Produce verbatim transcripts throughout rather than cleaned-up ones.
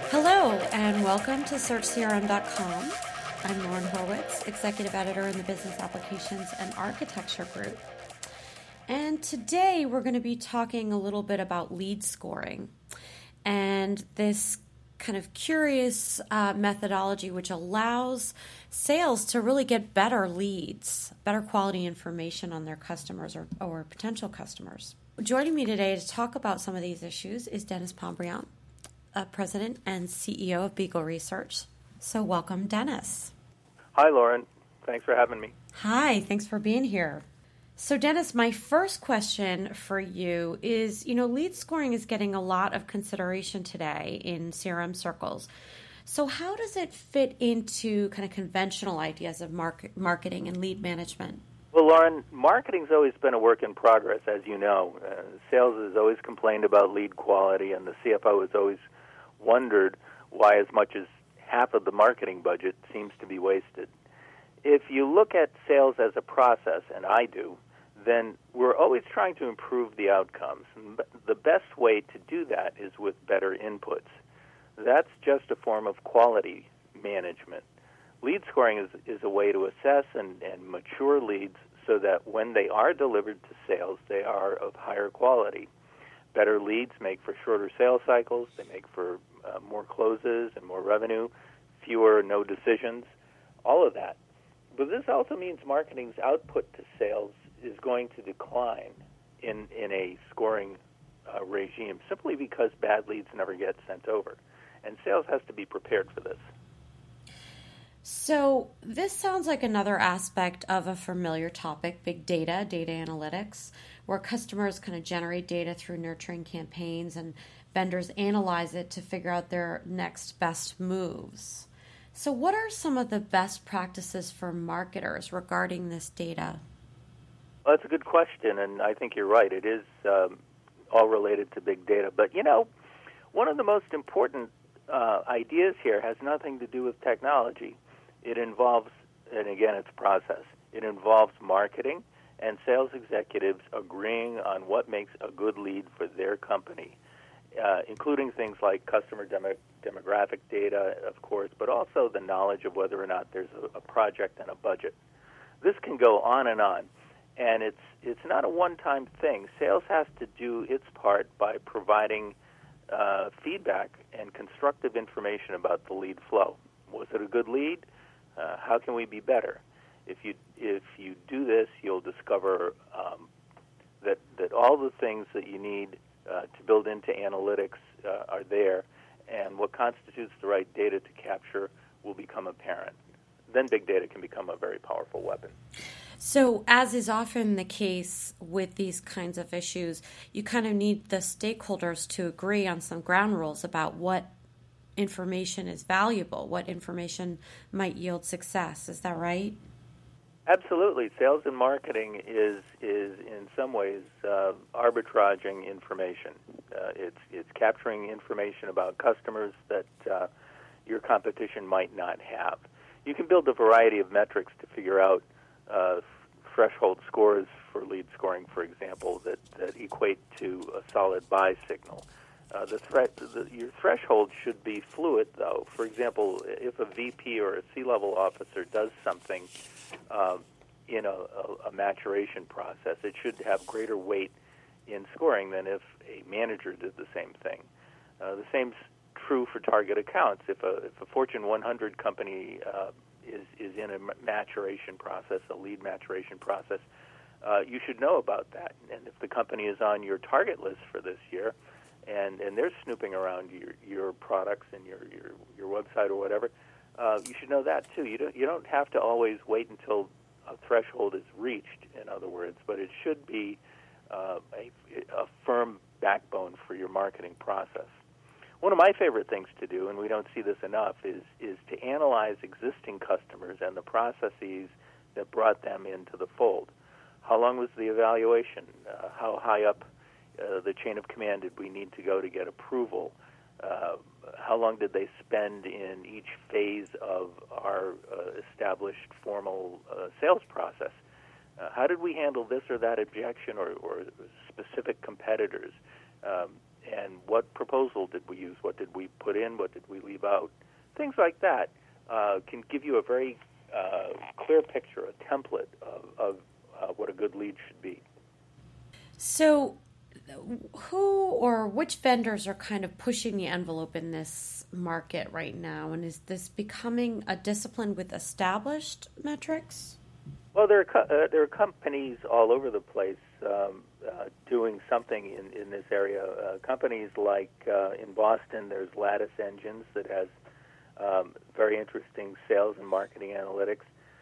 Hello, and welcome to search C R M dot com. I'm Lauren Horwitz, Executive Editor in the Business Applications and Architecture Group. And today we're going to be talking a little bit about lead scoring and this kind of curious uh, methodology which allows sales to really get better leads, better quality information on their customers or, or potential customers. Joining me today to talk about some of these issues is Dennis Pombriant, uh, President and C E O of Beagle Research. So welcome, Dennis. Hi, Lauren. Thanks for having me. Hi, thanks for being here. So Dennis, my first question for you is, you know, lead scoring is getting a lot of consideration today in C R M circles. So how does it fit into kind of conventional ideas of market, marketing and lead management? Well, Lauren, marketing's always been a work in progress, as you know. Uh, sales has always complained about lead quality, and the C F O has always wondered why as much as half of the marketing budget seems to be wasted. If you look at sales as a process, and I do, then we're always trying to improve the outcomes. And the best way to do that is with better inputs. That's just a form of quality management. Lead scoring is, is a way to assess and, and mature leads so that when they are delivered to sales, they are of higher quality. Better leads make for shorter sales cycles. They make for uh, more closes and more revenue, fewer no decisions, all of that. But this also means marketing's output to sales is going to decline in, in a scoring uh, regime simply because bad leads never get sent over. And sales has to be prepared for this. So this sounds like another aspect of a familiar topic, big data, data analytics, where customers kind of generate data through nurturing campaigns and vendors analyze it to figure out their next best moves. So what are some of the best practices for marketers regarding this data? Well, that's a good question, and I think you're right. It is um, all related to big data. But, you know, one of the most important uh, ideas here has nothing to do with technology. It involves, and again, it's process. It involves marketing and sales executives agreeing on what makes a good lead for their company, uh, including things like customer demo- demographic data, of course, but also the knowledge of whether or not there's a, a project and a budget. This can go on and on, and it's it's not a one-time thing. Sales has to do its part by providing uh, feedback and constructive information about the lead flow. Was it a good lead? Uh, how can we be better? If you if you do this, you'll discover um, that that all the things that you need uh, to build into analytics uh, are there, and what constitutes the right data to capture will become apparent. Then big data can become a very powerful weapon. So, as is often the case with these kinds of issues, you kind of need the stakeholders to agree on some ground rules about what information is valuable, what information might yield success. Is that right? Absolutely. Sales and marketing is is in some ways uh, arbitraging information. Uh, it's it's capturing information about customers that uh, your competition might not have. You can build a variety of metrics to figure out uh, threshold scores for lead scoring, for example, that, that equate to a solid buy signal. Uh, the, threat, the your threshold should be fluid, though. For example, if a V P or a C-level officer does something uh, in a, a, a maturation process, it should have greater weight in scoring than if a manager did the same thing. Uh, the same's true for target accounts. If a, if a Fortune one hundred company uh, is is in a maturation process, a lead maturation process, uh, you should know about that. And if the company is on your target list for this year, and, and they're snooping around your, your products and your, your, your website or whatever, uh, you should know that too. You don't you don't have to always wait until a threshold is reached, in other words, but it should be uh, a, a firm backbone for your marketing process. One of my favorite things to do, and we don't see this enough, is is to analyze existing customers and the processes that brought them into the fold. How long was the evaluation? Uh, how high up uh, the chain of command did we need to go to get approval? Uh, how long did they spend in each phase of our uh, established formal uh, sales process? Uh, how did we handle this or that objection or, or specific competitors? Um, and what proposal did we use? What did we put in? What did we leave out? Things like that uh, can give you a very uh, clear picture, a template of, of uh, what a good lead should be. So who or which vendors are kind of pushing the envelope in this market right now? And is this becoming a discipline with established metrics? Well, there are, co- uh, there are companies all over the place um, uh, doing something in, in this area. Uh, companies like uh, in Boston, there's Lattice Engines that has um, very interesting sales and marketing analytics.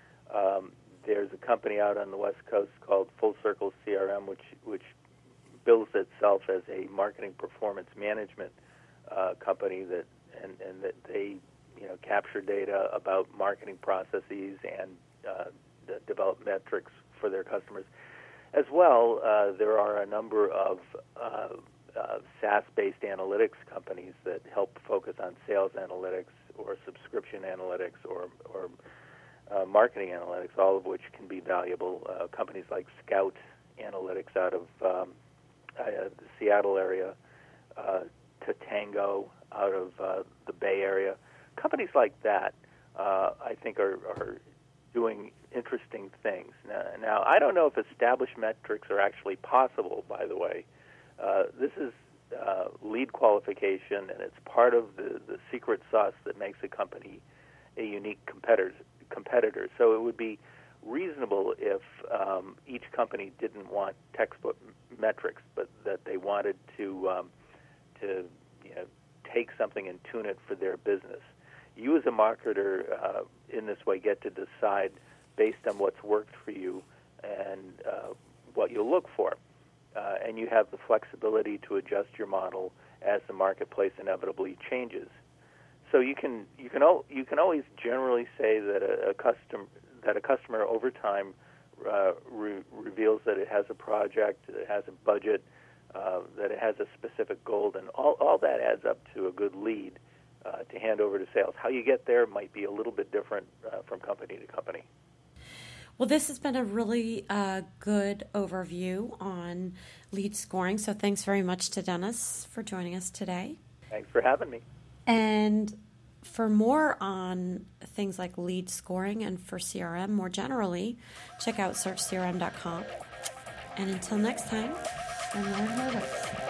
Um, there's a company out on the West Coast called Full Circle C R M, which which bills itself as a marketing performance management uh, company that and, and that they you know capture data about marketing processes and uh, develop metrics for their customers. As well, uh, there are a number of uh, uh, SaaS-based analytics companies that help focus on sales analytics or subscription analytics or, or uh, marketing analytics, all of which can be valuable. Uh, companies like Scout Analytics out of um, uh, the Seattle area, uh, Tatango out of uh, the Bay Area. Companies like that, uh, I think, are, are doing interesting things. Now, now, I don't know if established metrics are actually possible, by the way. Uh, this is uh, lead qualification, and it's part of the, the secret sauce that makes a company a unique competitor. competitor. So it would be reasonable if um, each company didn't want textbook m- metrics, but that they wanted to, um, to you know, take something and tune it for their business. You as a marketer uh, in this way get to decide based on what's worked for you and uh, what you'll look for. Uh, and you have the flexibility to adjust your model as the marketplace inevitably changes. So you can you can al- you can always generally say that a, a custom that a customer over time uh, re- reveals that it has a project, that it has a budget, uh, that it has a specific goal, and all all that adds up to a good lead Uh, to hand over to sales. How you get there might be a little bit different uh, from company to company. Well, this has been a really uh, good overview on lead scoring, so thanks very much to Dennis for joining us today. Thanks for having me. And for more on things like lead scoring and for C R M more generally, check out search C R M dot com. And until next time, I'm Lauren Horwitz.